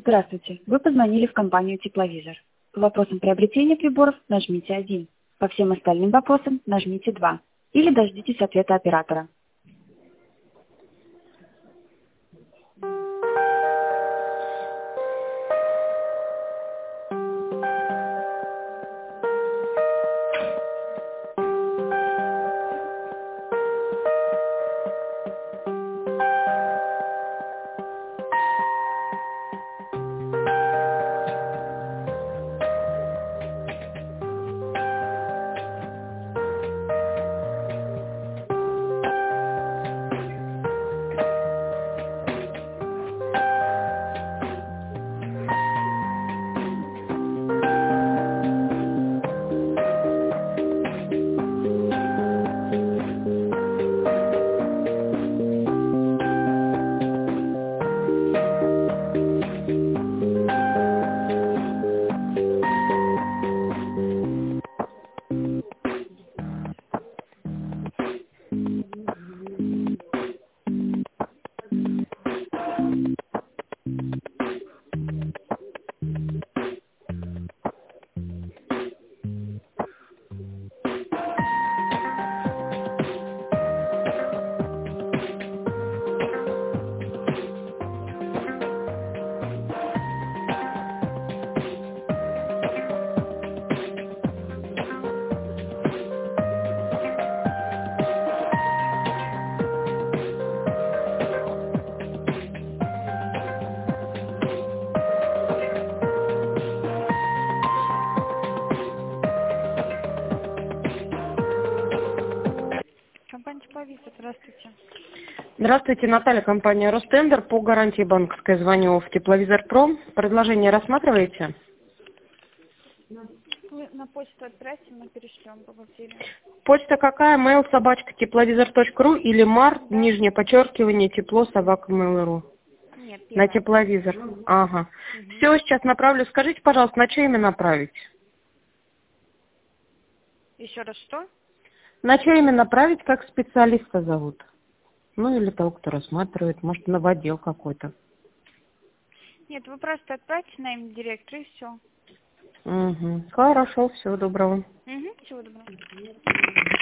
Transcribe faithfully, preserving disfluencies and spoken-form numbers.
Здравствуйте. Вы позвонили в компанию «Тепловизор». По вопросам приобретения приборов нажмите один. По всем остальным вопросам нажмите два. Или дождитесь ответа оператора. Компания «Тепловизор», здравствуйте. Здравствуйте, Наталья, компания «Ростендер». По гарантии банковской звоню в «Тепловизор Про». Предложение рассматриваете? Вы на почту отправьте, мы перешлем по бухгалтерии. Почта какая? Mail собачка тепловизор точка ру или мар, Да. нижнее подчеркивание, тепло собака mail.ru. Нет, На первое. тепловизор. Ага. Угу. Все, сейчас направлю. Скажите, пожалуйста, на чье имя направить? Еще раз что? На чье имя направить, как специалиста зовут? Ну, или того, кто рассматривает. Может, на в отдел какой-то. Нет, вы просто отправьте на имя директора и все. Угу. Хорошо, всего доброго. Угу, всего доброго.